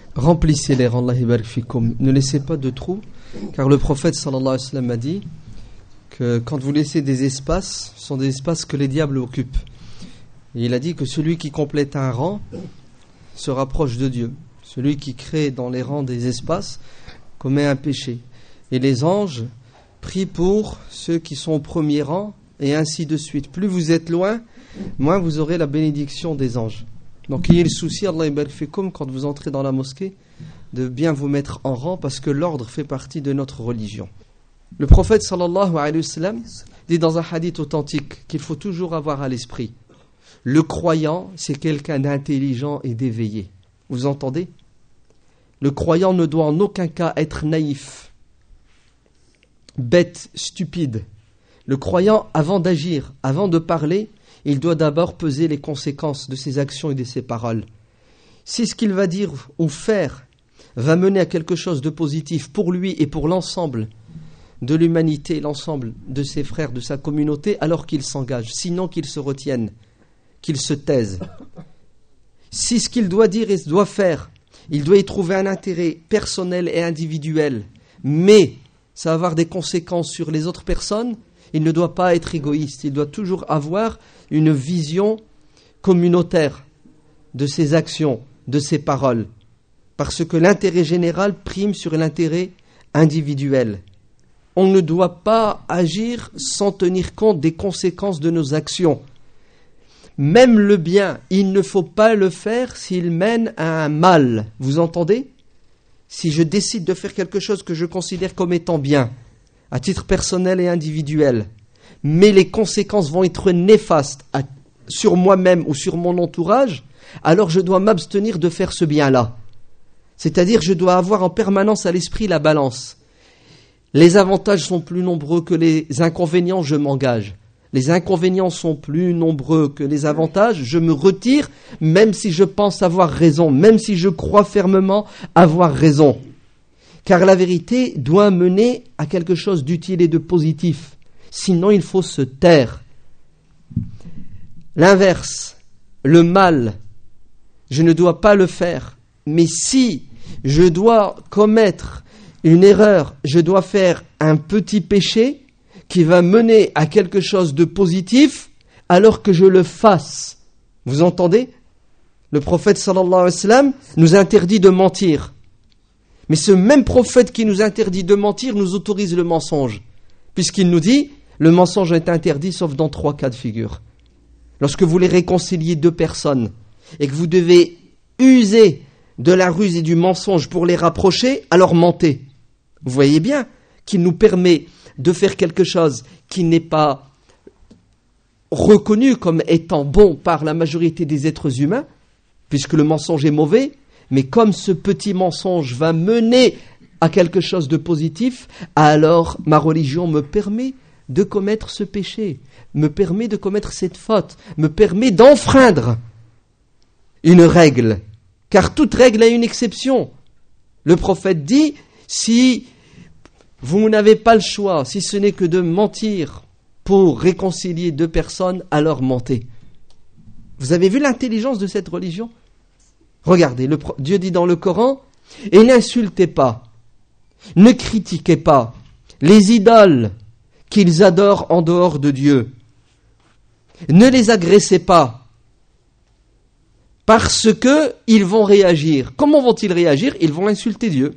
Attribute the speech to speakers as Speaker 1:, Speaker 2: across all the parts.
Speaker 1: Remplissez les rangs, Allah yabarak fikoum. Ne laissez pas de trous, car le prophète sallallahu alayhi wa sallam a dit que quand vous laissez des espaces, ce sont des espaces que les diables occupent. Et il a dit que celui qui complète un rang se rapproche de Dieu. Celui qui crée dans les rangs des espaces commet un péché. Et les anges prient pour ceux qui sont au premier rang, et ainsi de suite. Plus vous êtes loin, moins vous aurez la bénédiction des anges. Donc ayez le souci, Allah yabarak fikoum, quand vous entrez dans la mosquée, de bien vous mettre en rang, parce que l'ordre fait partie de notre religion. Le prophète sallallahu alayhi wa sallam dit dans un hadith authentique qu'il faut toujours avoir à l'esprit: le croyant, c'est quelqu'un d'intelligent et d'éveillé. Vous entendez? Le croyant ne doit en aucun cas être naïf, bête, stupide. Le croyant, avant d'agir, avant de parler, il doit d'abord peser les conséquences de ses actions et de ses paroles. Si ce qu'il va dire ou faire va mener à quelque chose de positif pour lui et pour l'ensemble de l'humanité, l'ensemble de ses frères, de sa communauté, alors qu'il s'engage. Sinon qu'il se retienne, qu'il se taise. Si ce qu'il doit dire et doit faire, il doit y trouver un intérêt personnel et individuel, mais ça va avoir des conséquences sur les autres personnes, il ne doit pas être égoïste, il doit toujours avoir une vision communautaire de ses actions, de ses paroles, parce que l'intérêt général prime sur l'intérêt individuel. On ne doit pas agir sans tenir compte des conséquences de nos actions. Même le bien, il ne faut pas le faire s'il mène à un mal. Vous entendez? Si je décide de faire quelque chose que je considère comme étant bien, à titre personnel et individuel, mais les conséquences vont être néfastes sur moi-même ou sur mon entourage, alors je dois m'abstenir de faire ce bien-là. C'est-à-dire, je dois avoir en permanence à l'esprit la balance. Les avantages sont plus nombreux que les inconvénients, je m'engage. Les inconvénients sont plus nombreux que les avantages, je me retire, même si je pense avoir raison, même si je crois fermement avoir raison. Car la vérité doit mener à quelque chose d'utile et de positif. Sinon, il faut se taire. L'inverse, le mal, je ne dois pas le faire. Mais si je dois commettre une erreur, je dois faire un petit péché qui va mener à quelque chose de positif, alors que je le fasse. Vous entendez? Le prophète sallallahu alayhi wa sallam nous interdit de mentir. Mais ce même prophète qui nous interdit de mentir nous autorise le mensonge. Puisqu'il nous dit, le mensonge est interdit sauf dans 3 cas de figure. Lorsque vous voulez réconcilier 2 personnes et que vous devez user de la ruse et du mensonge pour les rapprocher, alors mentez. Vous voyez bien qu'il nous permet de faire quelque chose qui n'est pas reconnu comme étant bon par la majorité des êtres humains, puisque le mensonge est mauvais, mais comme ce petit mensonge va mener à quelque chose de positif, alors ma religion me permet de commettre ce péché, me permet de commettre cette faute, me permet d'enfreindre une règle. Car toute règle a une exception. Le prophète dit, si vous n'avez pas le choix, si ce n'est que de mentir pour réconcilier 2 personnes, alors mentez. Vous avez vu l'intelligence de cette religion? Regardez, Dieu dit dans le Coran, et n'insultez pas, ne critiquez pas les idoles qu'ils adorent en dehors de Dieu. Ne les agressez pas, parce que ils vont réagir. Comment vont-ils réagir? Ils vont insulter Dieu.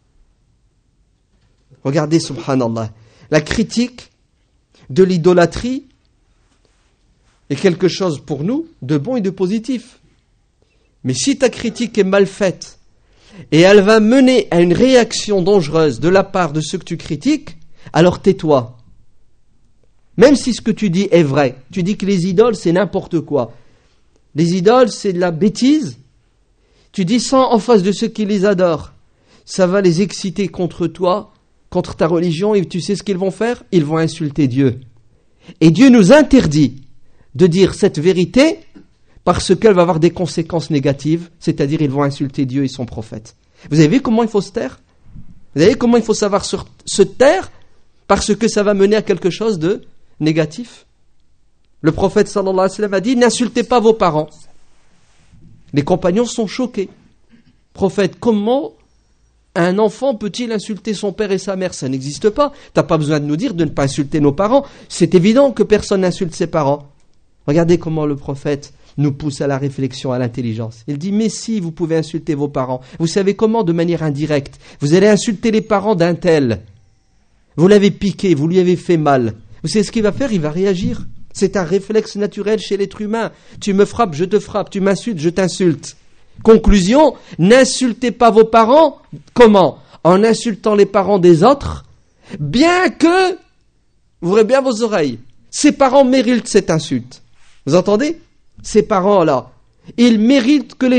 Speaker 1: Regardez, subhanallah, la critique de l'idolâtrie est quelque chose pour nous de bon et de positif. Mais si ta critique est mal faite et elle va mener à une réaction dangereuse de la part de ceux que tu critiques, alors tais-toi. Même si ce que tu dis est vrai, tu dis que les idoles c'est n'importe quoi. Les idoles c'est de la bêtise. Tu dis ça en face de ceux qui les adorent. Ça va les exciter contre toi, contre ta religion, et tu sais ce qu'ils vont faire? Ils vont insulter Dieu. Et Dieu nous interdit de dire cette vérité parce qu'elle va avoir des conséquences négatives, c'est-à-dire ils vont insulter Dieu et son prophète. Vous avez vu comment il faut se taire? Vous avez vu comment il faut savoir se taire parce que ça va mener à quelque chose de négatif? Le prophète sallallahu alayhi wa sallam a dit, n'insultez pas vos parents. Les compagnons sont choqués. Prophète, comment un enfant peut-il insulter son père et sa mère? Ça n'existe pas. T'as pas besoin de nous dire de ne pas insulter nos parents. C'est évident que personne n'insulte ses parents. Regardez comment le prophète nous pousse à la réflexion, à l'intelligence. Il dit, mais si vous pouvez insulter vos parents, vous savez comment? De manière indirecte. Vous allez insulter les parents d'un tel. Vous l'avez piqué, vous lui avez fait mal. Vous savez ce qu'il va faire? Il va réagir. C'est un réflexe naturel chez l'être humain. Tu me frappes, je te frappe. Tu m'insultes, je t'insulte. Conclusion, n'insultez pas vos parents. Comment? En insultant les parents des autres, bien que, ouvrez bien vos oreilles, ces parents méritent cette insulte. Vous entendez? Ces parents-là, ils méritent que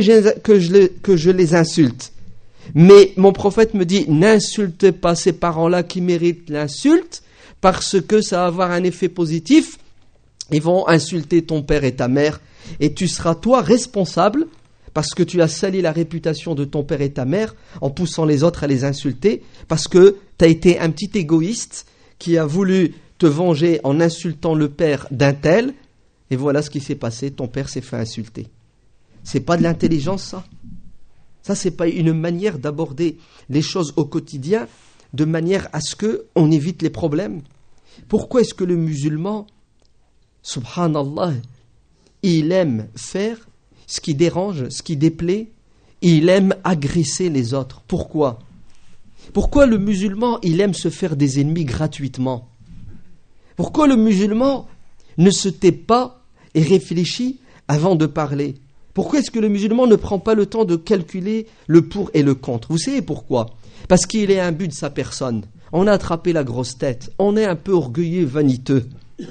Speaker 1: je les insulte. Mais mon prophète me dit, n'insultez pas ces parents-là qui méritent l'insulte, parce que ça va avoir un effet positif. Ils vont insulter ton père et ta mère, et tu seras toi responsable, parce que tu as sali la réputation de ton père et ta mère, en poussant les autres à les insulter, parce que tu as été un petit égoïste, qui a voulu te venger en insultant le père d'un tel, et voilà ce qui s'est passé, ton père s'est fait insulter. C'est pas de l'intelligence, ça? Ça, c'est pas une manière d'aborder les choses au quotidien, de manière à ce qu'on évite les problèmes. Pourquoi est-ce que le musulman, subhanallah, il aime faire ce qui dérange, ce qui déplaît, il aime agresser les autres? Pourquoi? Pourquoi le musulman, il aime se faire des ennemis gratuitement? Pourquoi le musulman ne se tait pas et réfléchit avant de parler? Pourquoi est-ce que le musulman ne prend pas le temps de calculer le pour et le contre? Vous savez pourquoi? Parce qu'il est imbu de sa personne. On a attrapé la grosse tête. On est un peu orgueilleux, vaniteux.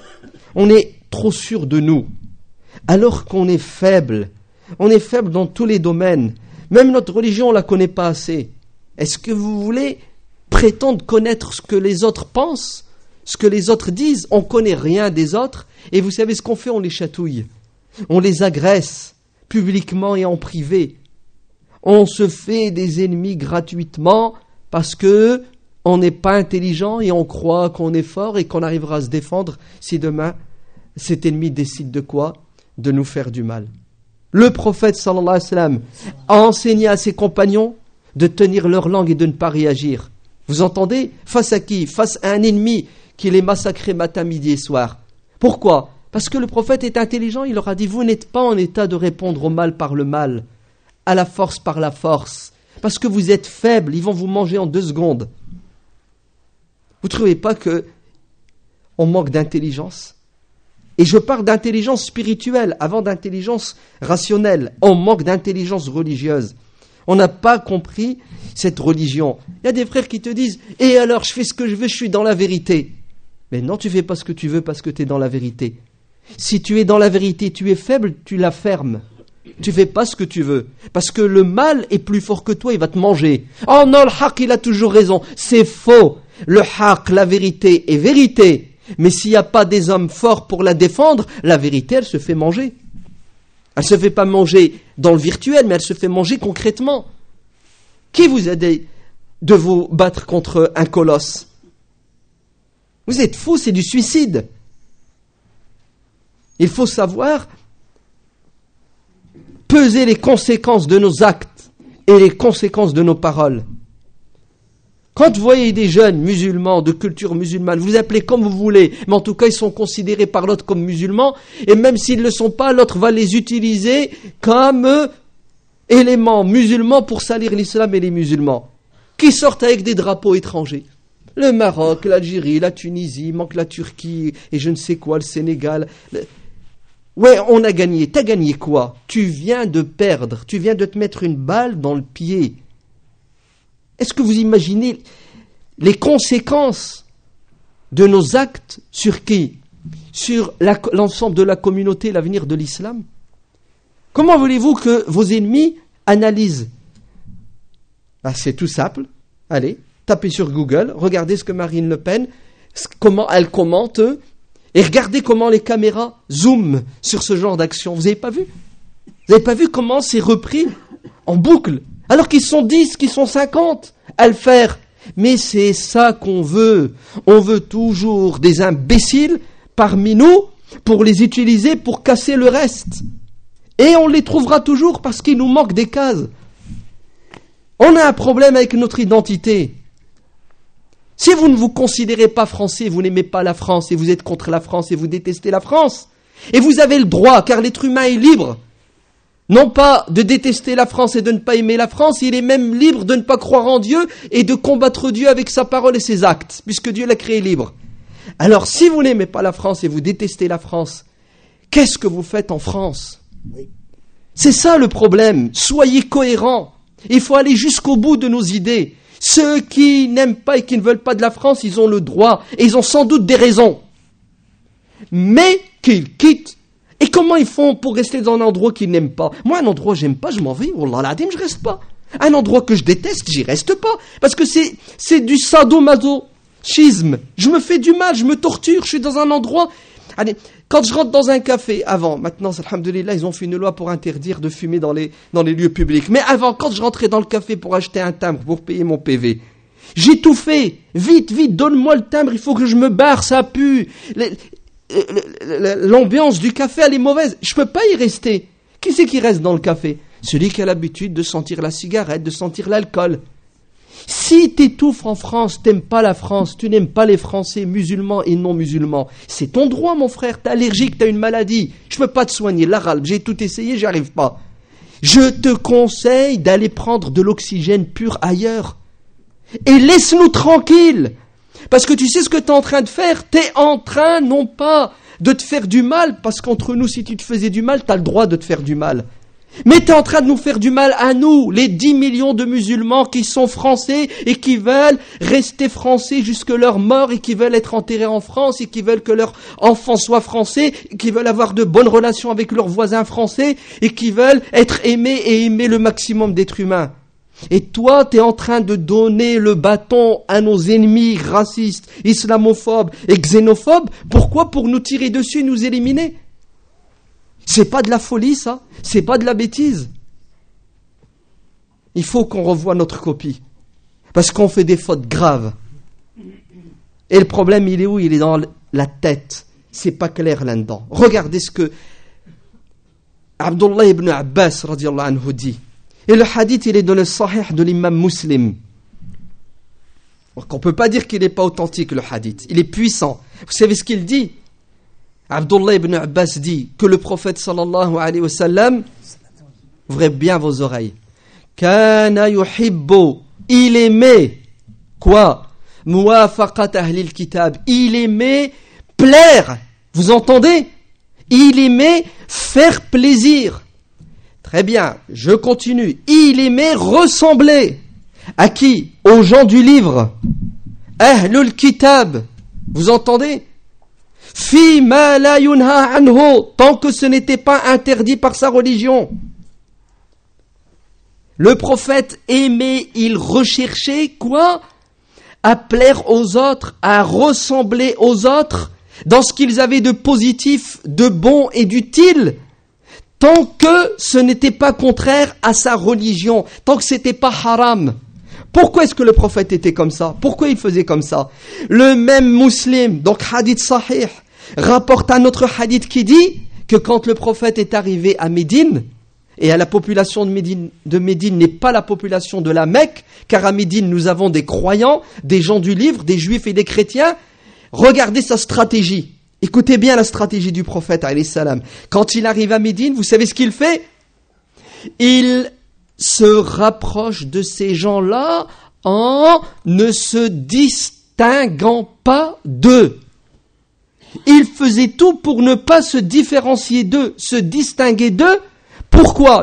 Speaker 1: On est trop sûr de nous. Alors qu'on est faible. On est faible dans tous les domaines. Même notre religion, on ne la connaît pas assez. Est-ce que vous voulez prétendre connaître ce que les autres pensent? Ce que les autres disent? On ne connaît rien des autres. Et vous savez ce qu'on fait? On les chatouille. On les agresse, publiquement et en privé. On se fait des ennemis gratuitement parce que on n'est pas intelligent et on croit qu'on est fort et qu'on arrivera à se défendre si demain cet ennemi décide de quoi? De nous faire du mal. Le prophète sallallahu alayhi wa sallam a enseigné à ses compagnons de tenir leur langue et de ne pas réagir. Vous entendez? Face à qui? Face à un ennemi qui les massacrait matin, midi et soir. Pourquoi? Parce que le prophète est intelligent, il leur a dit, vous n'êtes pas en état de répondre au mal par le mal, à la force par la force, parce que vous êtes faibles, ils vont vous manger en 2 secondes. Vous ne trouvez pas qu'on manque d'intelligence? Et je parle d'intelligence spirituelle avant d'intelligence rationnelle. On manque d'intelligence religieuse. On n'a pas compris cette religion. Il y a des frères qui te disent, et alors je fais ce que je veux, je suis dans la vérité. Mais non, tu ne fais pas ce que tu veux parce que tu es dans la vérité. Si tu es dans la vérité, tu es faible, tu la fermes. Tu ne fais pas ce que tu veux. Parce que le mal est plus fort que toi, il va te manger. Oh non, le haq, il a toujours raison. C'est faux. Le haq, la vérité est vérité. Mais s'il n'y a pas des hommes forts pour la défendre, la vérité, elle se fait manger. Elle ne se fait pas manger dans le virtuel, mais elle se fait manger concrètement. Qui vous a dit de vous battre contre un colosse? Vous êtes fous, c'est du suicide. Il faut savoir peser les conséquences de nos actes et les conséquences de nos paroles. Quand vous voyez des jeunes musulmans, de culture musulmane, vous appelez comme vous voulez, mais en tout cas ils sont considérés par l'autre comme musulmans, et même s'ils ne le sont pas, l'autre va les utiliser comme éléments musulmans pour salir l'islam et les musulmans, qui sortent avec des drapeaux étrangers. Le Maroc, l'Algérie, la Tunisie, il manque la Turquie, et je ne sais quoi, le Sénégal. Ouais, on a gagné. T'as gagné quoi? Tu viens de perdre, tu viens de te mettre une balle dans le pied. Est-ce que vous imaginez les conséquences de nos actes sur qui? Sur l'ensemble de la communauté, l'avenir de l'islam? Comment voulez-vous que vos ennemis analysent? C'est tout simple. Allez, tapez sur Google, regardez ce que Marine Le Pen, comment elle commente, et regardez comment les caméras zooment sur ce genre d'action. Vous n'avez pas vu? Vous n'avez pas vu comment c'est repris en boucle? Alors qu'ils sont 10, qu'ils sont 50 à le faire. Mais c'est ça qu'on veut. On veut toujours des imbéciles parmi nous pour les utiliser pour casser le reste. Et on les trouvera toujours parce qu'il nous manque des cases. On a un problème avec notre identité. Si vous ne vous considérez pas français, vous n'aimez pas la France et vous êtes contre la France et vous détestez la France, et vous avez le droit, car l'être humain est libre, non pas de détester la France et de ne pas aimer la France, il est même libre de ne pas croire en Dieu et de combattre Dieu avec sa parole et ses actes, puisque Dieu l'a créé libre. Alors si vous n'aimez pas la France et vous détestez la France, qu'est-ce que vous faites en France ? C'est ça le problème. Soyez cohérents. Il faut aller jusqu'au bout de nos idées. Ceux qui n'aiment pas et qui ne veulent pas de la France, ils ont le droit. Et ils ont sans doute des raisons. Mais qu'ils quittent. Et comment ils font pour rester dans un endroit qu'ils n'aiment pas ? Moi, un endroit que j'aime pas, je m'en vais. Wallah l'adim, je reste pas. Un endroit que je déteste, j'y reste pas. Parce que c'est du sadomasochisme. Je me fais du mal, je me torture. Je suis dans un endroit... Allez, quand je rentre dans un café, avant, maintenant, alhamdoulilah, ils ont fait une loi pour interdire de fumer dans les lieux publics. Mais avant, quand je rentrais dans le café pour acheter un timbre, pour payer mon PV, j'étouffais. Vite, donne-moi le timbre, il faut que je me barre, ça pue. L'ambiance du café, elle est mauvaise. Je peux pas y rester. Qui c'est qui reste dans le café ? Celui qui a l'habitude de sentir la cigarette, de sentir l'alcool. Si t'étouffes en France, t'aimes pas la France, tu n'aimes pas les Français musulmans et non musulmans, c'est ton droit mon frère, t'es allergique, t'as une maladie, je peux pas te soigner, l'arabe, j'ai tout essayé, j'y arrive pas. Je te conseille d'aller prendre de l'oxygène pur ailleurs. Et laisse-nous tranquilles. Parce que tu sais ce que t'es en train de faire, t'es en train non pas de te faire du mal, parce qu'entre nous si tu te faisais du mal, t'as le droit de te faire du mal. Mais tu es en train de nous faire du mal à nous, les 10 millions de musulmans qui sont français et qui veulent rester français jusque leur mort et qui veulent être enterrés en France et qui veulent que leurs enfants soient français, et qui veulent avoir de bonnes relations avec leurs voisins français et qui veulent être aimés et aimer le maximum d'êtres humains. Et toi, tu es en train de donner le bâton à nos ennemis racistes, islamophobes et xénophobes. Pourquoi ? Pour nous tirer dessus et nous éliminer. C'est pas de la folie, ça. C'est pas de la bêtise. Il faut qu'on revoie notre copie. Parce qu'on fait des fautes graves. Et le problème, il est où ? Il est dans la tête. C'est pas clair là-dedans. Regardez ce que Abdullah ibn Abbas radiallahu anhu dit. Et le hadith, il est dans le sahih de l'imam Muslim. Donc on peut pas dire qu'il n'est pas authentique, le hadith. Il est puissant. Vous savez ce qu'il dit ? Abdullah ibn Abbas dit que le prophète sallallahu alayhi wa sallam, ouvrez bien vos oreilles, kana yuhibbu, il aimait quoi ? Muwafaqat ahlil kitab, il aimait plaire, vous entendez ? Il aimait faire plaisir. Très bien, je continue. Il aimait ressembler à qui ? Aux gens du livre. Ahlul kitab, vous entendez ? Fi ma la yunha anhu, tant que ce n'était pas interdit par sa religion. Le prophète aimait, il recherchait quoi ? À plaire aux autres, à ressembler aux autres, dans ce qu'ils avaient de positif, de bon et d'utile, tant que ce n'était pas contraire à sa religion, tant que c'était pas haram. Pourquoi est-ce que le prophète était comme ça ? Pourquoi il faisait comme ça ? Le même Muslim, donc hadith sahih, rapporte un autre hadith qui dit que quand le prophète est arrivé à Médine, et à la population de Médine n'est pas la population de la Mecque, car à Médine nous avons des croyants, des gens du livre, des juifs et des chrétiens, regardez sa stratégie. Écoutez bien la stratégie du prophète alayhi salam. Quand il arrive à Médine, vous savez ce qu'il fait ? Il se rapproche de ces gens-là en ne se distinguant pas d'eux. Il faisait tout pour ne pas se différencier d'eux, se distinguer d'eux. Pourquoi ?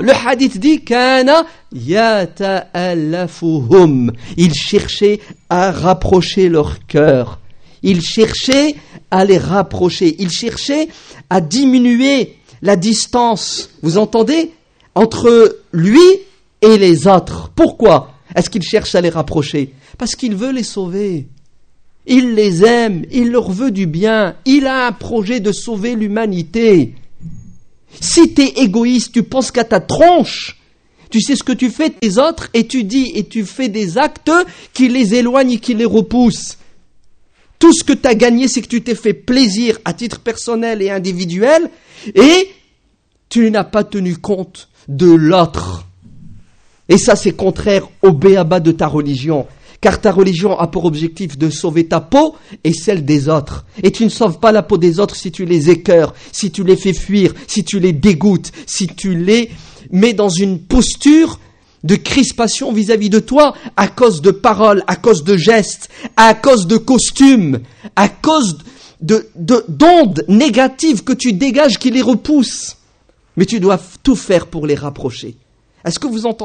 Speaker 1: Le hadith dit kana yata'allafuhum. Il cherchait à rapprocher leur cœur. Il cherchait à les rapprocher. Il cherchait à diminuer la distance. Vous entendez ? Entre lui et les autres. Pourquoi est-ce qu'il cherche à les rapprocher ? Parce qu'il veut les sauver. Il les aime, il leur veut du bien, il a un projet de sauver l'humanité. Si tu es égoïste, tu penses qu'à ta tronche, tu sais ce que tu fais des autres et tu dis et tu fais des actes qui les éloignent et qui les repoussent. Tout ce que tu as gagné, c'est que tu t'es fait plaisir à titre personnel et individuel et tu n'as pas tenu compte de l'autre. Et ça, c'est contraire au béaba de ta religion. Car ta religion a pour objectif de sauver ta peau et celle des autres. Et tu ne sauves pas la peau des autres si tu les écœures, si tu les fais fuir, si tu les dégoûtes, si tu les mets dans une posture de crispation vis-à-vis de toi à cause de paroles, à cause de gestes, à cause de costumes, à cause d'ondes négatives que tu dégages qui les repoussent. Mais tu dois tout faire pour les rapprocher. Est-ce que vous entendez ?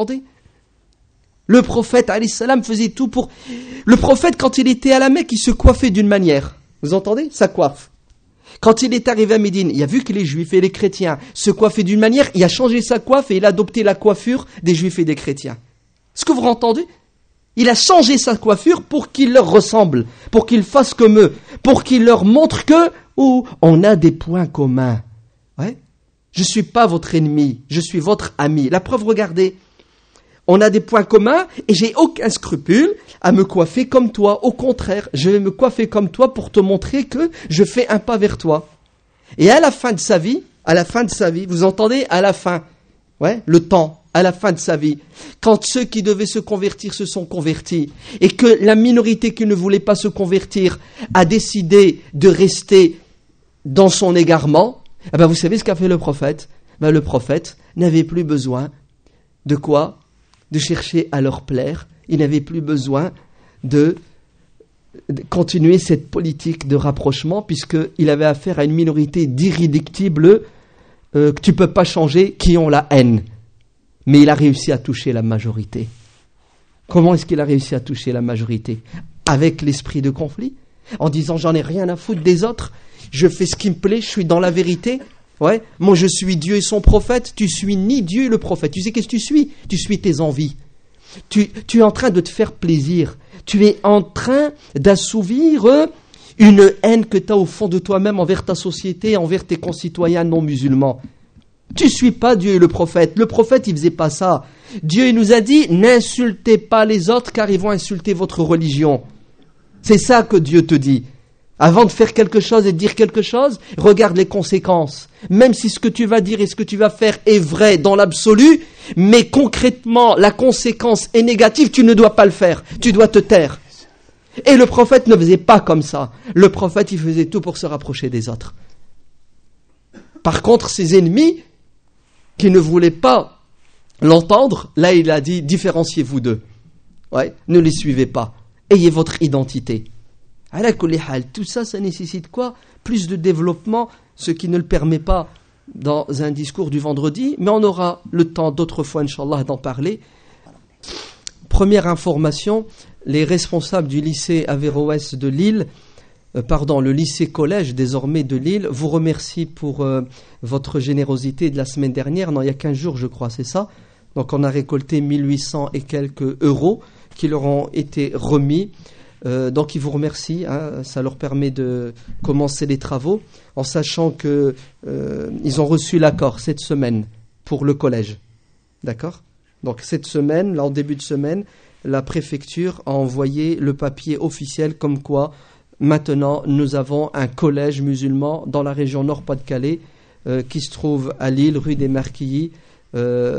Speaker 1: Le prophète, alayhi salam, faisait tout pour... Le prophète, quand il était à la Mecque, il se coiffait d'une manière. Vous entendez ? Sa coiffe. Quand il est arrivé à Médine, il a vu que les juifs et les chrétiens se coiffaient d'une manière, il a changé sa coiffe et il a adopté la coiffure des juifs et des chrétiens. Est-ce que vous entendez ? Il a changé sa coiffure pour qu'il leur ressemble, pour qu'il fasse comme eux, pour qu'il leur montre que on a des points communs. Ouais. Je ne suis pas votre ennemi, je suis votre ami. La preuve, regardez. On a des points communs et j'ai aucun scrupule à me coiffer comme toi. Au contraire, je vais me coiffer comme toi pour te montrer que je fais un pas vers toi. Et à la fin de sa vie, vous entendez, à la fin, le temps, à la fin de sa vie, quand ceux qui devaient se convertir se sont convertis et que la minorité qui ne voulait pas se convertir a décidé de rester dans son égarement, vous savez ce qu'a fait le prophète ? Le prophète n'avait plus besoin de quoi ? De chercher à leur plaire. Il n'avait plus besoin de continuer cette politique de rapprochement puisqu'il avait affaire à une minorité d'irréductibles que tu ne peux pas changer, qui ont la haine. Mais il a réussi à toucher la majorité. Comment est-ce qu'il a réussi à toucher la majorité ? Avec l'esprit de conflit, en disant j'en ai rien à foutre des autres, je fais ce qui me plaît, je suis dans la vérité. Moi je suis Dieu et son prophète, tu suis ni Dieu et le prophète. Tu sais qu'est-ce que tu suis ? Tu suis tes envies. Tu es en train de te faire plaisir. Tu es en train d'assouvir une haine que tu as au fond de toi-même envers ta société, envers tes concitoyens non musulmans. Tu suis pas Dieu et le prophète. Le prophète, il faisait pas ça. Dieu, il nous a dit, n'insultez pas les autres car ils vont insulter votre religion. C'est ça que Dieu te dit. Avant de faire quelque chose et de dire quelque chose, regarde les conséquences. Même si ce que tu vas dire et ce que tu vas faire est vrai dans l'absolu, mais concrètement, la conséquence est négative, tu ne dois pas le faire. Tu dois te taire. Et le prophète ne faisait pas comme ça. Le prophète, il faisait tout pour se rapprocher des autres. Par contre, ses ennemis, qui ne voulaient pas l'entendre, là, il a dit, différenciez-vous d'eux. Ne les suivez pas. Ayez votre identité. Tout ça, ça nécessite quoi ? Plus de développement, ce qui ne le permet pas dans un discours du vendredi, mais on aura le temps d'autres fois, Inch'Allah, d'en parler. Première information, les responsables du lycée Averroès de Lille, le lycée-collège désormais de Lille, vous remercie pour votre générosité de la semaine dernière. Non, il y a 15 jours, je crois, c'est ça. Donc on a récolté 1800 et quelques euros qui leur ont été remis. Donc ils vous remercient, ça leur permet de commencer les travaux, en sachant que ils ont reçu l'accord cette semaine pour le collège. D'accord ? Donc cette semaine, là en début de semaine, la préfecture a envoyé le papier officiel comme quoi maintenant nous avons un collège musulman dans la région Nord-Pas-de-Calais qui se trouve à Lille, rue des Marquillis. Il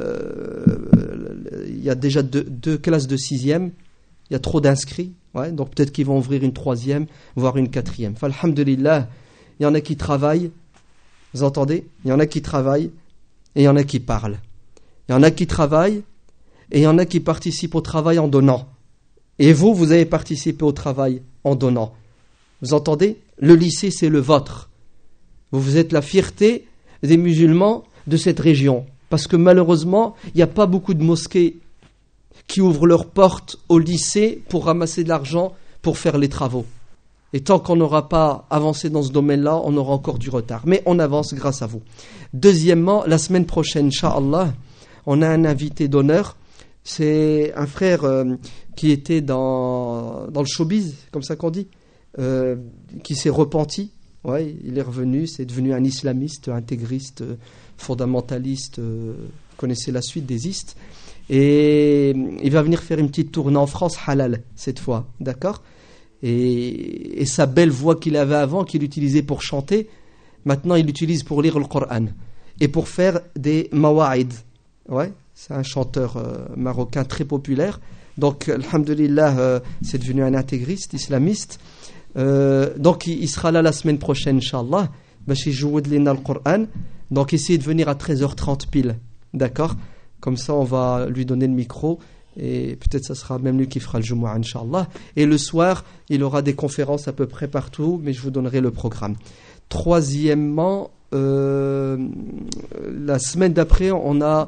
Speaker 1: y a déjà deux classes de 6e, il y a trop d'inscrits. Donc peut-être qu'ils vont ouvrir une 3e, voire une 4e. Alhamdulillah, il y en a qui travaillent, vous entendez ? Il y en a qui travaillent et il y en a qui parlent. Il y en a qui travaillent et il y en a qui participent au travail en donnant. Et vous avez participé au travail en donnant. Vous entendez ? Le lycée, c'est le vôtre. Vous êtes la fierté des musulmans de cette région. Parce que malheureusement, il n'y a pas beaucoup de mosquées qui ouvrent leurs portes au lycée pour ramasser de l'argent pour faire les travaux. Et tant qu'on n'aura pas avancé dans ce domaine-là, on aura encore du retard. Mais on avance grâce à vous. Deuxièmement, la semaine prochaine, Inch'Allah, on a un invité d'honneur. C'est un frère qui était dans le showbiz, comme ça qu'on dit, qui s'est repenti. Il est revenu, c'est devenu un islamiste, intégriste, fondamentaliste. Vous connaissez la suite des istes. Et il va venir faire une petite tournée en France, halal, cette fois, d'accord ? Et sa belle voix qu'il avait avant, qu'il utilisait pour chanter, maintenant il l'utilise pour lire le Coran et pour faire des mawa'id, C'est un chanteur marocain très populaire. Donc, alhamdulillah, c'est devenu un intégriste islamiste. Donc, il sera là la semaine prochaine, Inch'Allah. Bashi joued lina le Coran. Donc, essayez de venir à 13h30 pile. D'accord? Comme ça, on va lui donner le micro. Et peut-être ça sera même lui qui fera le Jumu'ah, Inch'Allah. Et le soir, il aura des conférences à peu près partout, mais je vous donnerai le programme. Troisièmement, la semaine d'après, on a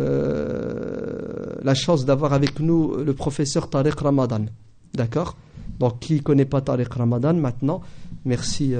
Speaker 1: la chance d'avoir avec nous le professeur Tariq Ramadan. D'accord? Donc, qui ne connaît pas Tariq Ramadan maintenant? Merci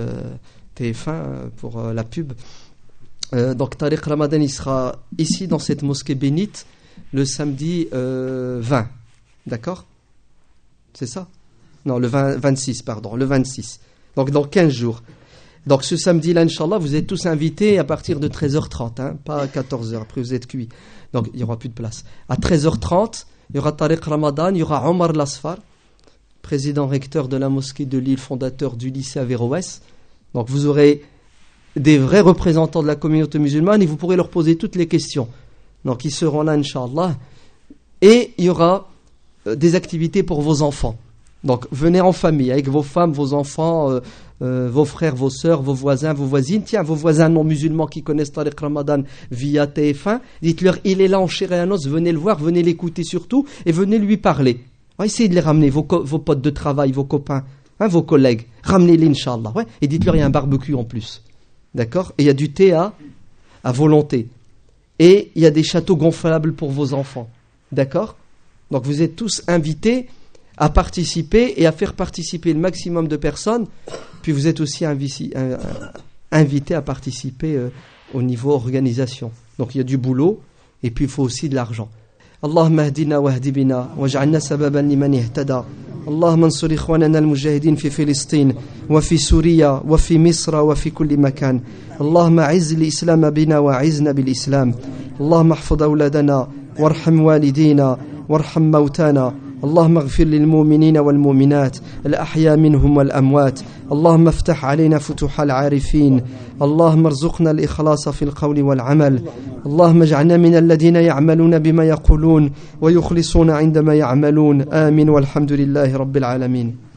Speaker 1: TF1 pour la pub. Donc, Tariq Ramadan, il sera ici dans cette mosquée bénite le samedi 20. D'accord? C'est ça? Non, le 26, pardon. Le 26. Donc, dans 15 jours. Donc, ce samedi-là, Inch'Allah, vous êtes tous invités à partir de 13h30, hein, pas à 14h. Après, vous êtes cuits. Donc, il n'y aura plus de place. À 13h30, il y aura Tariq Ramadan, il y aura Omar Lasfar, président recteur de la mosquée de Lille, fondateur du lycée Averroès. Donc, vous aurez des vrais représentants de la communauté musulmane et vous pourrez leur poser toutes les questions. Donc, ils seront là, Inch'Allah. Et il y aura des activités pour vos enfants. Donc, venez en famille, avec vos femmes, vos enfants, vos frères, vos sœurs, vos voisins, vos voisines. Tiens, vos voisins non musulmans qui connaissent Tariq Ramadan via TF1, dites-leur, il est là en chair et en os, venez le voir, venez l'écouter surtout, et venez lui parler. Ouais, essayez de les ramener, vos potes de travail, vos copains, hein, vos collègues. Ramenez-les, Inch'Allah. Ouais, et dites-leur, il y a un barbecue en plus. D'accord? Et il y a du thé à volonté. Et il y a des châteaux gonflables pour vos enfants. D'accord? Donc vous êtes tous invités à participer et à faire participer le maximum de personnes. Puis vous êtes aussi invités à participer au niveau organisation. Donc il y a du boulot et puis il faut aussi de l'argent. اللهم اهدنا واهد بنا واجعلنا سببا لمن اهتدى اللهم انصر إخواننا المجاهدين في فلسطين وفي سوريا وفي مصر وفي كل مكان اللهم اعز الإسلام بنا واعزنا بالإسلام اللهم احفظ أولادنا وارحم والدينا وارحم موتانا اللهم اغفر للمؤمنين والمؤمنات الأحياء منهم والأموات اللهم افتح علينا فتوح العارفين اللهم ارزقنا الإخلاص في القول والعمل اللهم اجعلنا من الذين يعملون بما يقولون ويخلصون عندما يعملون آمين والحمد لله رب العالمين